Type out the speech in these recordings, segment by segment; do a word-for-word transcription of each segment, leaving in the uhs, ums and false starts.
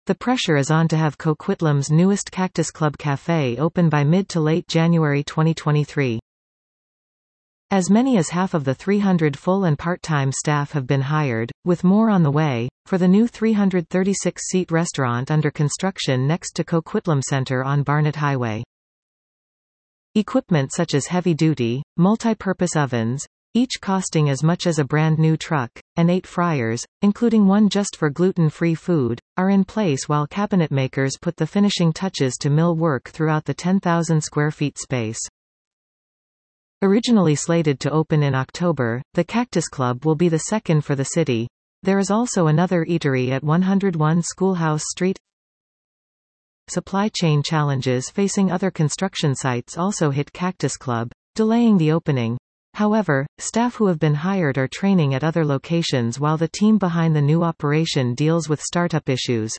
The pressure is on to have Coquitlam's newest Cactus Club Café open by mid to late January twenty twenty-three. As many as half of the three hundred full and part-time staff have been hired, with more on the way, for the new three hundred thirty-six seat restaurant under construction next to Coquitlam Center on Barnett Highway. Equipment such as heavy-duty, multi-purpose ovens, each costing as much as a brand new truck, and eight fryers, including one just for gluten-free food, are in place while cabinet makers put the finishing touches to mill work throughout the ten thousand square feet space. Originally slated to open in October, the Cactus Club will be the second for the city. There is also another eatery at one oh one Schoolhouse Street. Supply chain challenges facing other construction sites also hit Cactus Club, delaying the opening. However, staff who have been hired are training at other locations while the team behind the new operation deals with startup issues.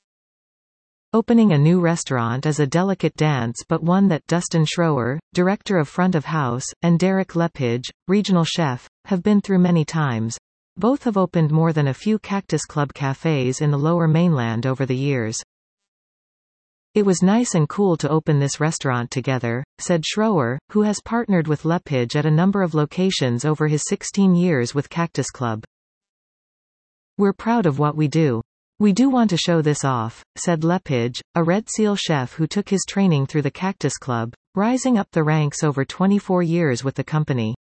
Opening a new restaurant is a delicate dance, but one that Dustin Schroer, director of front of house, and Derek Lepage, regional chef, have been through many times. Both have opened more than a few Cactus Club cafes in the Lower Mainland over the years. It was nice and cool to open this restaurant together, said Schroer, who has partnered with Lepage at a number of locations over his sixteen years with Cactus Club. We're proud of what we do. We do want to show this off, said Lepage, a Red Seal chef who took his training through the Cactus Club, rising up the ranks over twenty-four years with the company.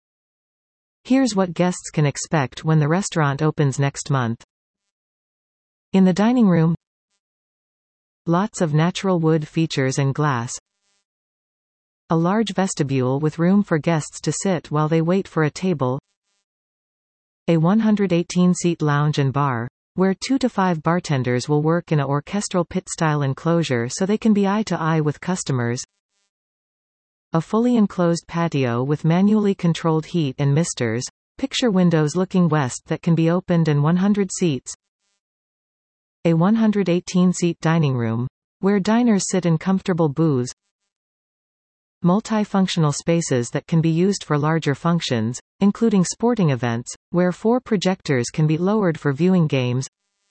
Here's what guests can expect when the restaurant opens next month. In the dining room, lots of natural wood features and glass. A large vestibule with room for guests to sit while they wait for a table. A one hundred eighteen seat lounge and bar, where two to five bartenders will work in a orchestral pit-style enclosure so they can be eye-to-eye with customers. A fully enclosed patio with manually controlled heat and misters, picture windows looking west that can be opened, and one hundred seats. A one hundred eighteen seat dining room, where diners sit in comfortable booths. Multifunctional spaces that can be used for larger functions, including sporting events, where four projectors can be lowered for viewing games.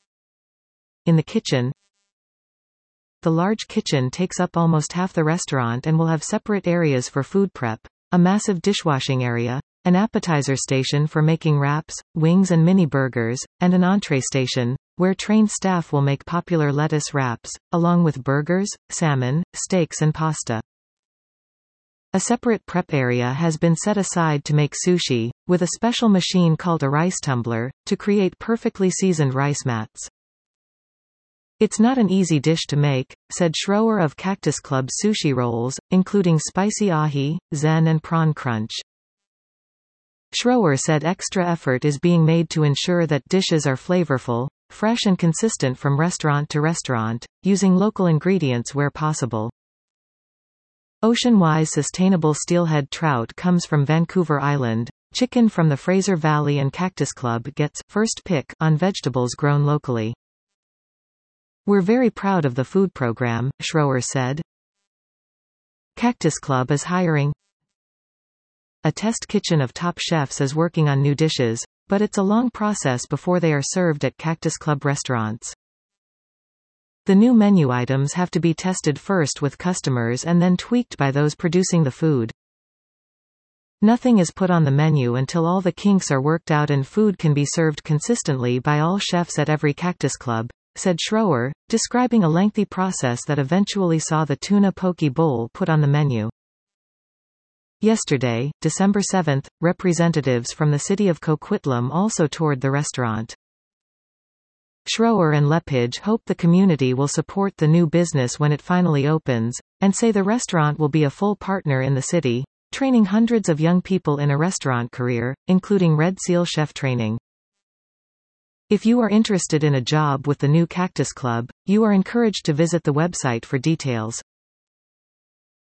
In the kitchen, the large kitchen takes up almost half the restaurant and will have separate areas for food prep, a massive dishwashing area, an appetizer station for making wraps, wings and mini burgers, and an entree station, where trained staff will make popular lettuce wraps, along with burgers, salmon, steaks and pasta. A separate prep area has been set aside to make sushi, with a special machine called a rice tumbler, to create perfectly seasoned rice mats. It's not an easy dish to make, said Schroer of Cactus Club sushi rolls, including spicy ahi, zen and prawn crunch. Schroer said extra effort is being made to ensure that dishes are flavorful, fresh and consistent from restaurant to restaurant, using local ingredients where possible. Ocean-wise sustainable steelhead trout comes from Vancouver Island. Chicken from the Fraser Valley and Cactus Club gets first pick on vegetables grown locally. We're very proud of the food program, Schroer said. Cactus Club is hiring. A test kitchen of top chefs is working on new dishes, but it's a long process before they are served at Cactus Club restaurants. The new menu items have to be tested first with customers and then tweaked by those producing the food. Nothing is put on the menu until all the kinks are worked out and food can be served consistently by all chefs at every Cactus Club, said Schroer, describing a lengthy process that eventually saw the tuna poke bowl put on the menu. Yesterday, December seventh, representatives from the city of Coquitlam also toured the restaurant. Schroer and Lepage hope the community will support the new business when it finally opens, and say the restaurant will be a full partner in the city, training hundreds of young people in a restaurant career, including Red Seal chef training. If you are interested in a job with the new Cactus Club, you are encouraged to visit the website for details.